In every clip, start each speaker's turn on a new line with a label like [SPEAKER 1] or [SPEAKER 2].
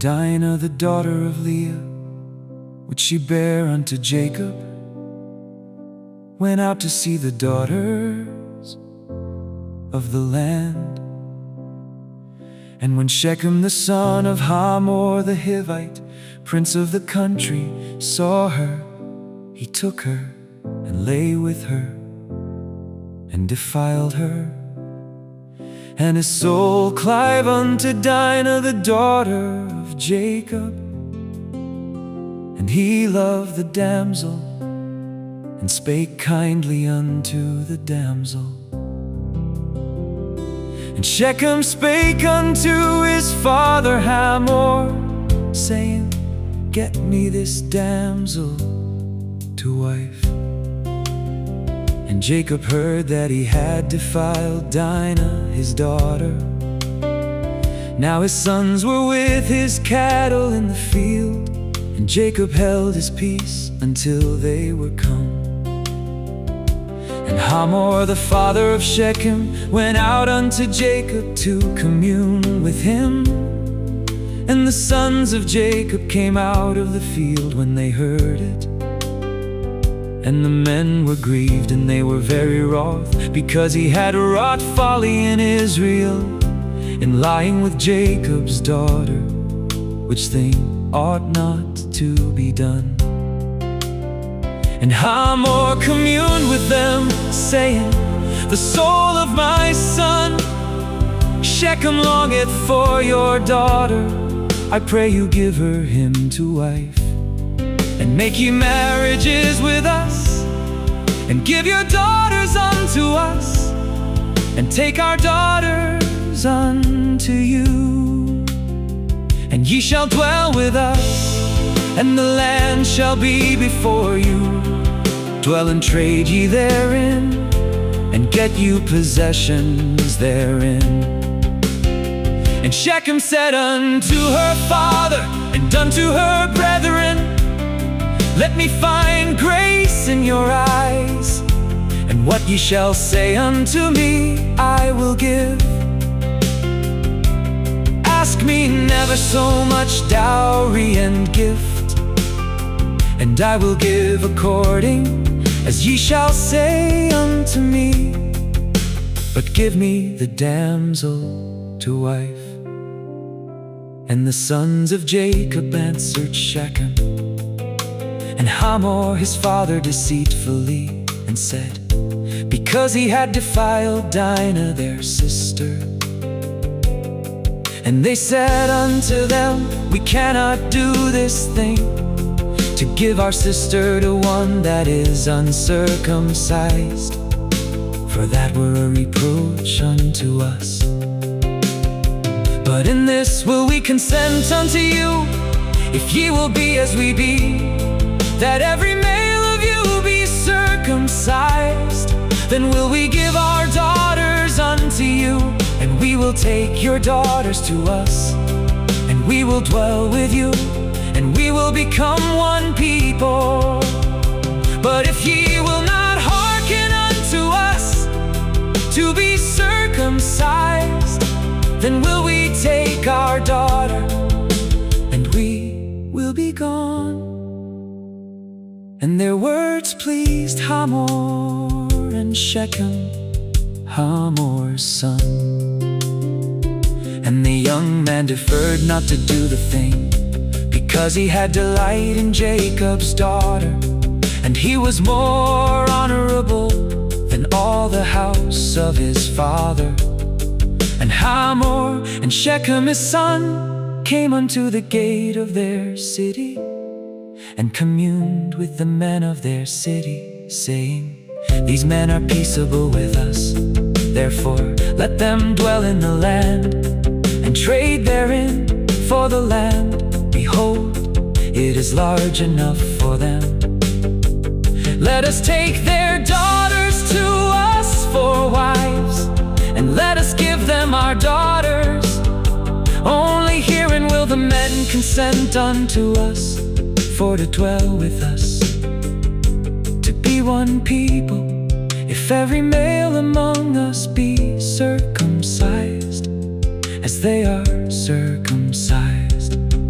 [SPEAKER 1] Dinah, the daughter of Leah, which she bare unto Jacob, went out to see the daughters of the land. And when Shechem the son of Hamor the Hivite, prince of the country, saw her, he took her and lay with her and defiled her. And his soul clave unto Dinah, the daughter of Jacob. And he loved the damsel, and spake kindly unto the damsel. And Shechem spake unto his father Hamor, saying, Get me this damsel to wife. And Jacob heard that he had defiled Dinah, his daughter. Now his sons were with his cattle in the field, and Jacob held his peace until they were come. And Hamor the father of Shechem went out unto Jacob to commune with him. And the sons of Jacob came out of the field when they heard it. And the men were grieved, and they were very wroth, because he had wrought folly in Israel, in lying with Jacob's daughter, which thing ought not to be done. And Hamor communed with them, saying, The soul of my son Shechem longeth for your daughter. I pray you give her him to wife, and make ye marriages with us, and give your daughters unto us, and take our daughters unto you. And ye shall dwell with us, and the land shall be before you. Dwell and trade ye therein, and get you possessions therein. And Shechem said unto her father, and unto her brethren, Let me find grace in your eyes, and what ye shall say unto me I will give. Ask me never so much dowry and gift, and I will give according as ye shall say unto me. But give me the damsel to wife. And the sons of Jacob answered Shechem and Hamor his father deceitfully, and said, Because he had defiled Dinah their sister. And they said unto them, We cannot do this thing, to give our sister to one that is uncircumcised, for that were a reproach unto us. But in this will we consent unto you, if ye will be as we be, that every male of you be circumcised. Then will we give our daughters unto you, and we will take your daughters to us, and we will dwell with you, and we will become one people. But if ye will not hearken unto us to be circumcised, then will we take our daughter, and we will be gone. And their words pleased Hamor and Shechem, Hamor's son. And the young man deferred not to do the thing, because he had delight in Jacob's daughter, and he was more honorable than all the house of his father. And Hamor and Shechem his son came unto the gate of their city, and communed with the men of their city, saying, These men are peaceable with us, therefore let them dwell in the land, and trade therein, for the land, behold, it is large enough for them. Let us take their daughters to us for wives, and let us give them our daughters. Only herein will the men consent unto us, for to dwell with us, to be one people, if every male among us be circumcised, as they are circumcised.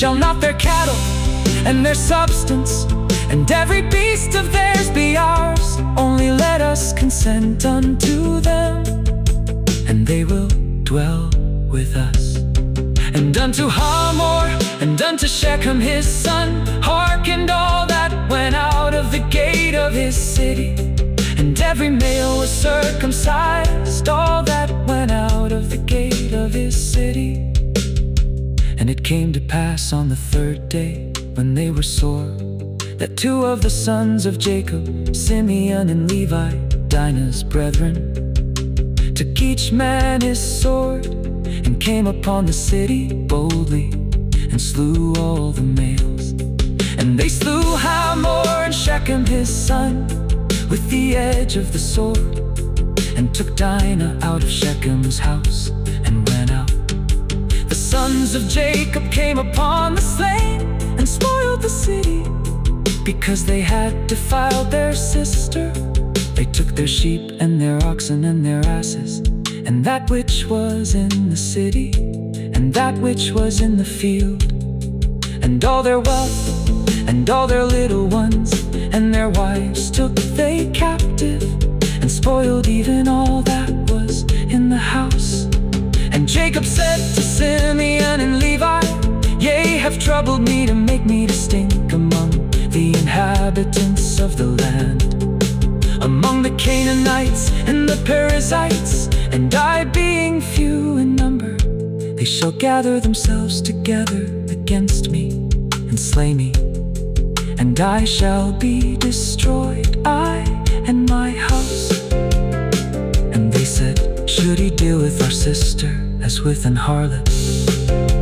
[SPEAKER 1] shall not their cattle and their substance and every beast of theirs be ours. Only let us consent unto them, and they will dwell with us. And unto Hamor and unto Shechem his son hearkened all that went out of the gate of his city. And every male was circumcised, all that went out of the gate of his city. And it came to pass on the third day, when they were sore, that two of the sons of Jacob, Simeon and Levi, Dinah's brethren, took each man his sword, and came upon the city boldly, and slew all the males. And they slew Hamor and Shechem his son with the edge of the sword, and took Dinah out of Shechem's house, and went out. The sons of Jacob came upon the slain, and spoiled the city, because they had defiled their sister. They took their sheep and their oxen and their asses, and that which was in the city, and that which was in the field, and all their wealth, and all their little ones, and their wives took they captive, and spoiled even all that was in the house. And Jacob said to Simeon and Levi, Ye have troubled me to make me to stink among the inhabitants of the land, among the Canaanites and the Perizzites. And I being few in number, they shall gather themselves together against me, and slay me, and I shall be destroyed, I and my house. And they said, Should he deal with our sister as with an harlot?